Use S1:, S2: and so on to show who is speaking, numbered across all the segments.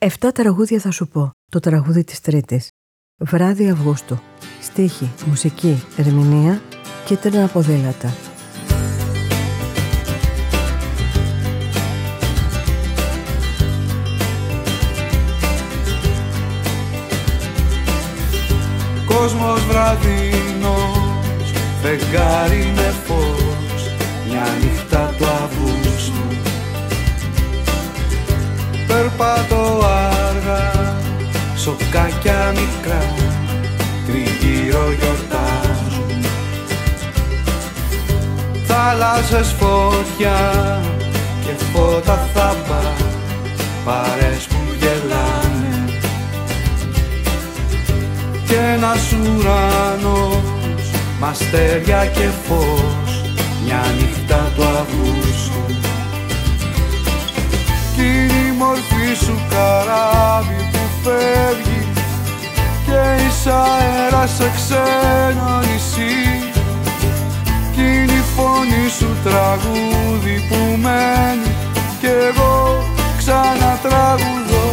S1: 7 τραγούδια θα σου πω. Το τραγούδι της Τρίτης. Βράδυ Αυγούστου. Στίχη, μουσική, ερμηνεία, κίτρινα ποδήλατα.
S2: Κόσμος βραδινός, φεγγάρι με φως, μια νύχτα του Αυγούστου. Περπατώ αργά, σοκάκια μικρά, τριγύρω γιορτάζουν. Θάλασσες φωτιά και φώτα θάμπα, παρές που γελάνε. Κι ένας ουρανός, μ' αστέρια και φως, μια νύχτα του Αυγούστου. Κι είναι η μορφή σου καράβι που φεύγει και εις αέρα σε ξένο νησί. Κι είναι η φωνή σου τραγούδι που μένει κι εγώ ξανατραγουδώ.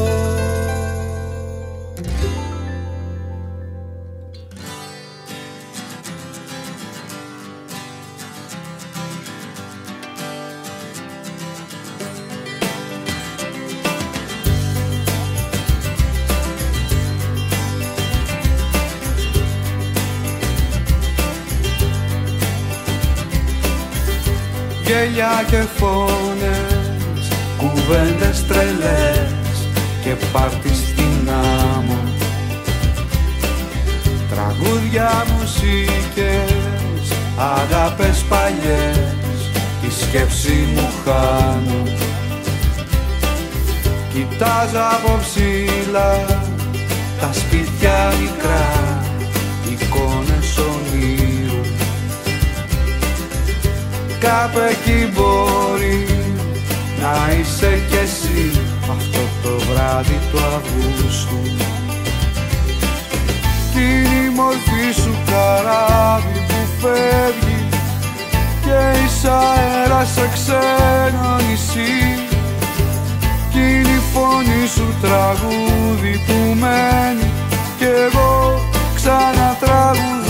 S2: Γέλια και φωνές, κουβέντες τρελές και πάρτι στην άμμο. Τραγούδια, μουσικές, αγάπες παλιές, τη σκέψη μου χάνω. Κοιτάζω από ψηλά τα σπίτια μικρά, εικόνες ονείρου. Κάπου εκεί μπορεί να είσαι κι εσύ αυτό το βράδυ του Αυγούστου. Κι είναι η μορφή σου καράβι που φεύγει και εις αέρα σε ξένο νησί. Κι είναι η φωνή σου τραγούδι που μένει κι εγώ ξανατραγουδώ.